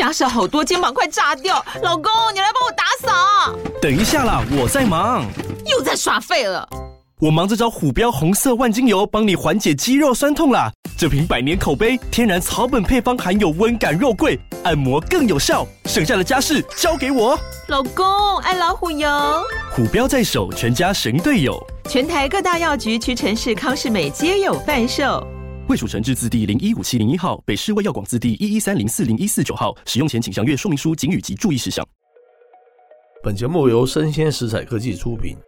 家事好多，肩膀快炸掉。老公，你来帮我打扫。 等一下啦，我在忙。 又在耍废了。 我忙着找虎标红色万金油，帮你缓解肌肉酸痛啦。这瓶100年口碑，天然草本配方，含有温感肉桂，按摩更有效。剩下的家事交给我。 老公，爱老虎油。 虎标在手，全家神队友。 全台各大药局、屈臣氏、康是美皆有贩售。 卫署成字字第015701号，北市卫药广字第113040149号。使用前请详阅说明书、警语及注意事项。 本节目由生鲜食材科技出品。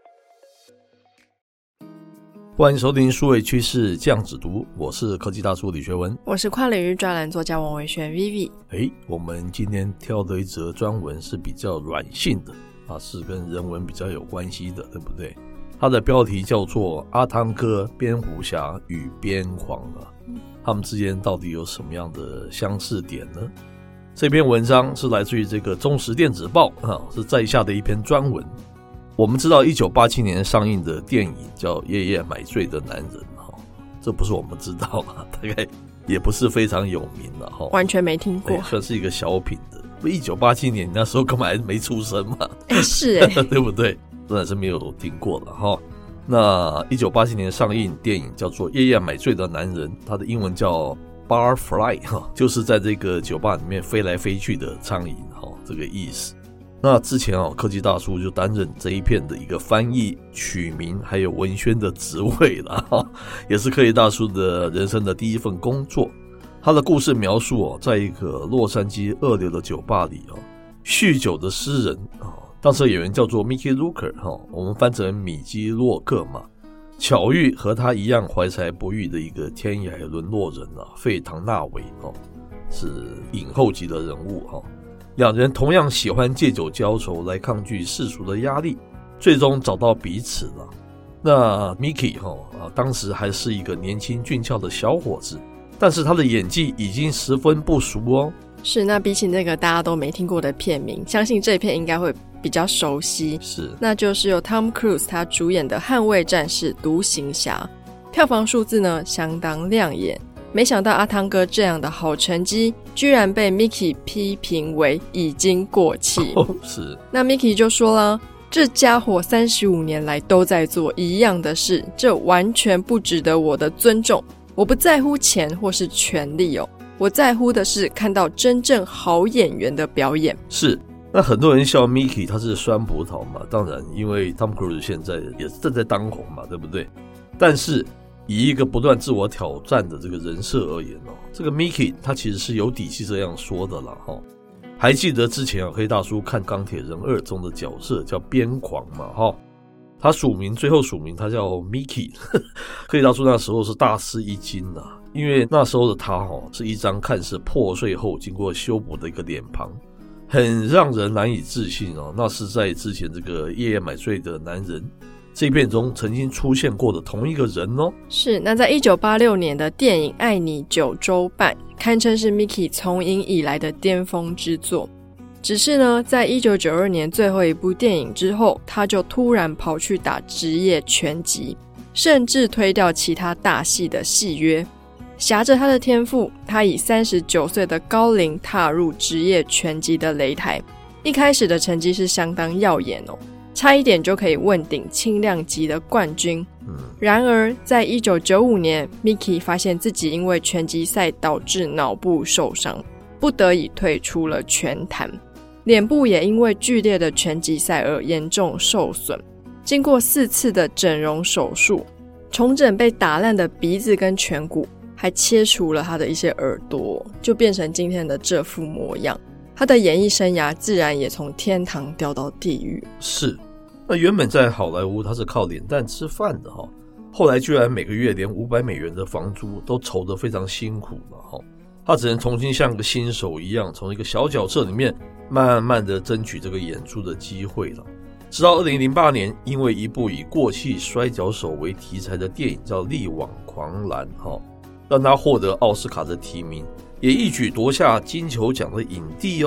欢迎收听数位趋势酱子读，我是科技大叔李学文， 我是跨领域专栏作家王维轩 Vivi。 我们今天挑的一则专文是比较软性的是跟人文比较有关系的，对不对？它的标题叫做阿汤哥、蝙蝠侠与边狂他们之间到底有什么样的相似点呢？这篇文章是来自于这个中时电子报是在下的一篇专文。我们知道1987年上映的电影叫《夜夜买醉的男人》这不是我们知道大概也不是非常有名完全没听过， 算是一个小品的。1987年你那时候根本还没出生嘛， 是对不对？真的是没有听过了那1987年上映电影叫做《夜夜买醉的男人》，它的英文叫 Barfly 就是在这个酒吧里面飞来飞去的苍蝇这个意思。那之前科技大叔就担任这一片的一个翻译、取名还有文宣的职位了也是科技大叔的人生的第一份工作。他的故事描述在一个洛杉矶二流的酒吧里酗酒的诗人当时演员叫做 Mickey Rooker 我们翻成米基洛克嘛，巧遇和他一样怀才不遇的一个天涯沦落人费唐纳韦是影后级的人物两人同样喜欢借酒浇愁来抗拒世俗的压力，最终找到彼此了。那 Mickey 当时还是一个年轻俊俏的小伙子，但是他的演技已经十分不俗是，那比起那个大家都没听过的片名，相信这片应该会比较熟悉。 是， 那就是由 Tom Cruise 他主演的《捍卫战士：独行侠》，票房数字呢相当亮眼。没想到阿汤哥这样的好成绩居然被 Mickey 批评为已经过气是， 那 Mickey 就说了，这家伙35年来都在做一样的事，这完全不值得我的尊重。我不在乎钱或是权力我在乎的是看到真正好演员的表演。 是，那很多人笑 Mickey 他是酸葡萄嘛，当然因为 Tom Cruise 现在也正在当红嘛，对不对？但是以一个不断自我挑战的这个人设而言这个 Mickey 他其实是有底气这样说的啦还记得之前黑大叔看钢铁人2中的角色叫边狂嘛他最后署名他叫 Mickey 黑大叔那时候是大吃一惊因为那时候的他是一张看似破碎后经过修补的一个脸庞，很让人难以置信那是在之前这个夜夜买醉的男人这片中曾经出现过的同一个人是，那在1986年的电影《爱你9周半》堪称是 Mickey 从影以来的巅峰之作。只是呢，在1992年最后一部电影之后，他就突然跑去打职业拳击，甚至推掉其他大戏的戏约。挟着他的天赋，他以39岁的高龄踏入职业拳击的擂台，一开始的成绩是相当耀眼差一点就可以问鼎轻量级的冠军。然而在1995年 Mickey 发现自己因为拳击赛导致脑部受伤，不得已退出了拳坛，脸部也因为剧烈的拳击赛而严重受损，经过4次的整容手术，重整被打烂的鼻子跟颧骨，还切除了他的一些耳朵，就变成今天的这副模样。他的演艺生涯自然也从天堂掉到地狱。 是，那原本在好莱坞他是靠脸蛋吃饭的后来居然每个月连$500的房租都筹得非常辛苦了他只能重新像个新手一样，从一个小角色里面慢慢的争取这个演出的机会了。直到2008年，因为一部以过气摔跤手为题材的电影叫《力挽狂澜》让他获得奥斯卡的提名，也一举夺下金球奖的影帝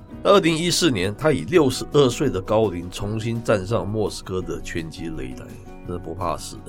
2014年，他以62岁的高龄重新站上莫斯科的拳击擂台，真的不怕死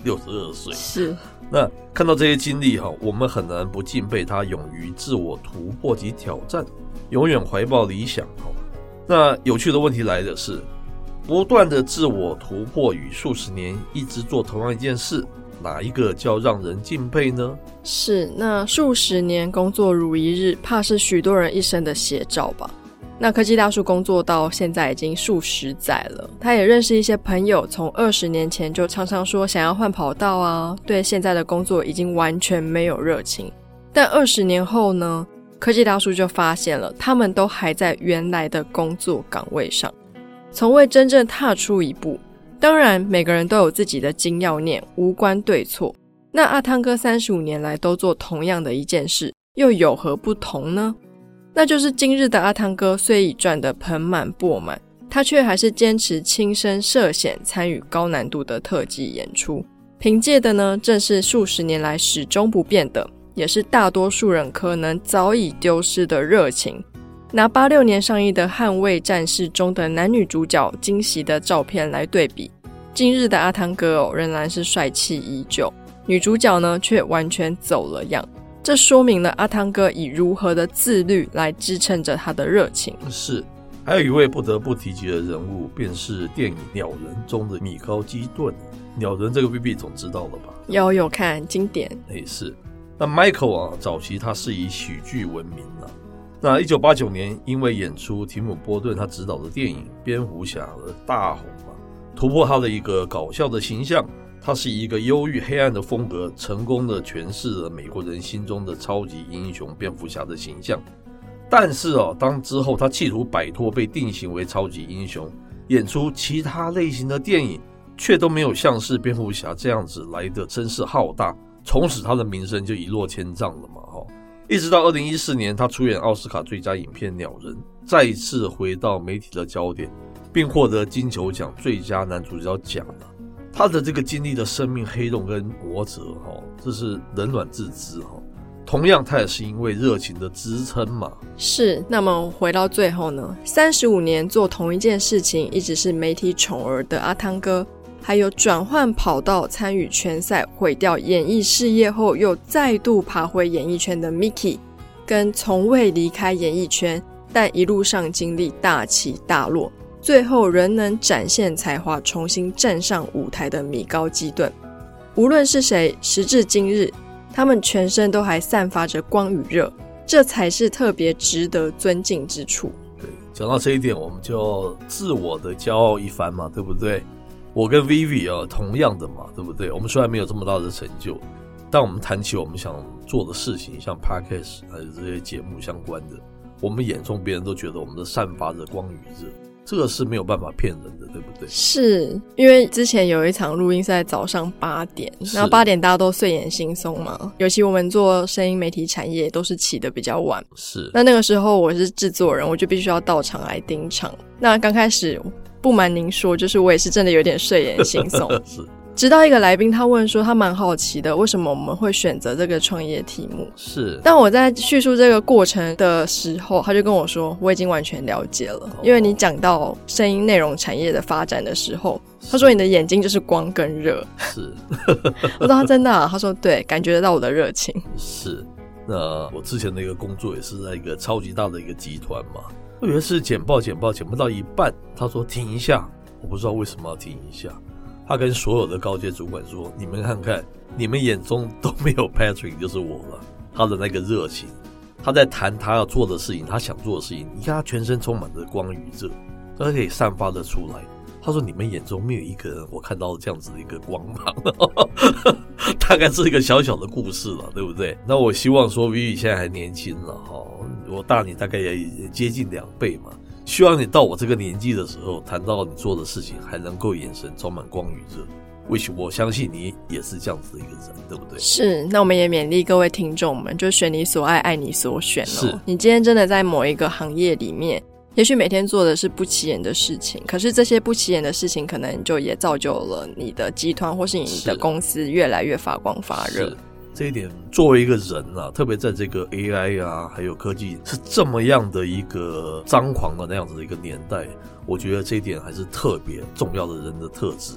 62岁。 是。 那看到这些经历我们很难不敬佩他勇于自我突破及挑战，永远怀抱理想。那有趣的问题来的是，不断的自我突破与数十年一直做同样一件事，哪一个较让人敬佩呢？ 是，那数十年工作如一日，怕是许多人一生的写照吧。那科技大叔工作到现在已经数十载了，他也认识一些朋友，从20年前就常常说想要换跑道啊，对现在的工作已经完全没有热情。但20年后呢，科技大叔就发现了，他们都还在原来的工作岗位上，从未真正踏出一步。当然每个人都有自己的金要念，无关对错。那阿汤哥35年来都做同样的一件事，又有何不同呢？那就是今日的阿汤哥虽已赚得盆满钵满，他却还是坚持亲身涉险参与高难度的特技演出，凭借的呢正是数十年来始终不变的，也是大多数人可能早已丢失的热情。拿86年上映的《捍卫战士》中的男女主角惊喜的照片来对比，今日的阿汤哥仍然是帅气依旧，女主角呢却完全走了样。这说明了阿汤哥以如何的自律来支撑着他的热情。 是，还有一位不得不提及的人物，便是电影《鸟人》中的米高基顿。鸟人这个 BB 总知道了吧？ 有看，经典。 是。那 Michael 早期他是以喜剧闻名那1989年因为演出提姆波顿他执导的电影《蝙蝠侠》而大红突破他的一个搞笑的形象。他是以一个忧郁黑暗的风格，成功的诠释了美国人心中的超级英雄蝙蝠侠的形象。但是当之后他企图摆脱被定型为超级英雄，演出其他类型的电影，却都没有像是蝙蝠侠这样子来的声势浩大，从此他的名声就一落千丈了嘛。一直到2014年他出演奥斯卡最佳影片《鸟人》，再一次回到媒体的焦点，并获得金球奖最佳男主角奖。他的这个经历的生命黑洞跟磨折这是冷暖自知同样他也是因为热情的支撑嘛。 是，那么回到最后呢，35年做同一件事情，一直是媒体宠儿的阿汤哥，还有转换跑道参与拳赛毁掉演艺事业后又再度爬回演艺圈的 Mickey， 跟从未离开演艺圈但一路上经历大起大落，最后仍能展现才华重新站上舞台的米高基顿。无论是谁，时至今日他们全身都还散发着光与热，这才是特别值得尊敬之处。 对，讲到这一点我们就要自我的骄傲一番嘛，对不对？我跟 Vivi 同样的嘛，对不对？我们虽然没有这么大的成就，但我们谈起我们想做的事情，像 Podcast 还有这些节目相关的，我们眼中别人都觉得我们的散发着光与热，这个是没有办法骗人的，对不对？ 是，因为之前有一场录音是在早上8点，然后8点大家都睡眼惺忪嘛，尤其我们做声音媒体产业都是起得比较晚。 是， 那个时候我是制作人，我就必须要到场来盯场。那刚开始不瞒您说，就是我也是真的有点睡眼惺忪。 是。 直到一个来宾他问说他蛮好奇的，为什么我们会选择这个创业题目。 是， 但我在叙述这个过程的时候，他就跟我说我已经完全了解了，因为你讲到声音内容产业的发展的时候，他说你的眼睛就是光跟热。 是。 我说他真的啊？他说对，感觉得到我的热情。 是。那我之前的一个工作也是在一个超级大的一个集团嘛，我有一次简报不到一半，他说停一下，我不知道为什么要停一下。他跟所有的高阶主管说，你们看看，你们眼中都没有 Patrick 就是我了，他的那个热情，他在谈他要做的事情，他想做的事情，你看他全身充满着光与热，他可以散发得出来。他说你们眼中没有一个人我看到这样子的一个光芒。大概是一个小小的故事了，对不对？那我希望说 Vivi 现在还年轻了我大你大概也接近2倍嘛，希望你到我这个年纪的时候，谈到你做的事情还能够眼神充满光与热。我相信你也是这样子的一个人，对不对？ 是，那我们也勉励各位听众们，就选你所爱，爱你所选是，你今天真的在某一个行业里面，也许每天做的是不起眼的事情，可是这些不起眼的事情可能就也造就了你的集团或是你的公司越来越发光发热。 这一点作为一个人特别在这个 AI 还有科技是这么样的一个张狂的那样子的一个年代，我觉得这一点还是特别重要的人的特质。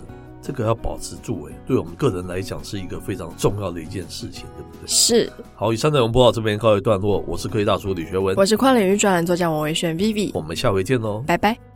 这个要保持住对我们个人来讲是一个非常重要的一件事情，对不对？ 是。 好，以上内容播到这边告一段落，我是科技大叔李学文， 我是跨领域专栏作家王维轩 Vivi， 我们下回见咯， 拜拜。